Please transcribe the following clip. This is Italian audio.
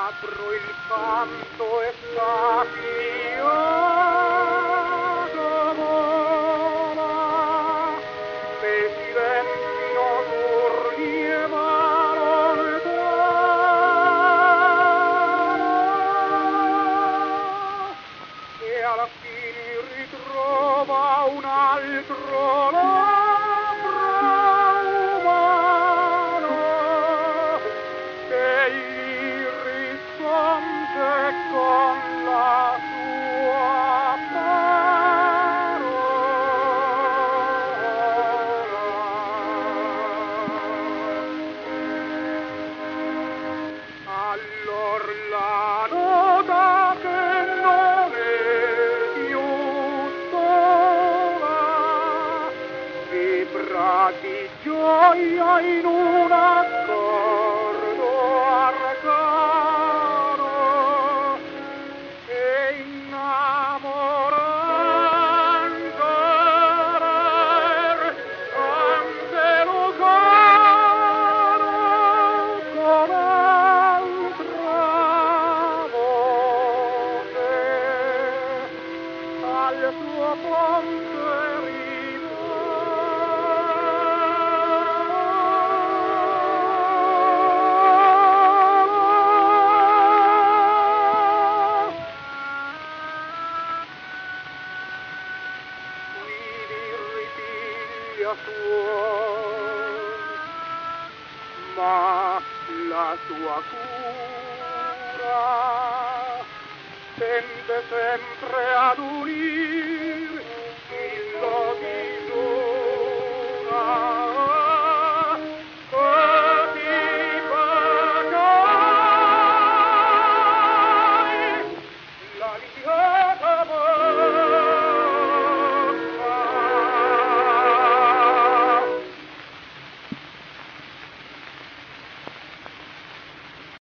Apro il canto e sapiato vola, nel silenzio solleva lontano, e alla fine ritrova un altro labbro umano, che gli risponde con la sua parola. Allor la nota che non è più sola vibra di gioia in un accordo arcano, e innamorando ante lucano con altra voce al suo ponte ma la sua cura tende sempre ad unire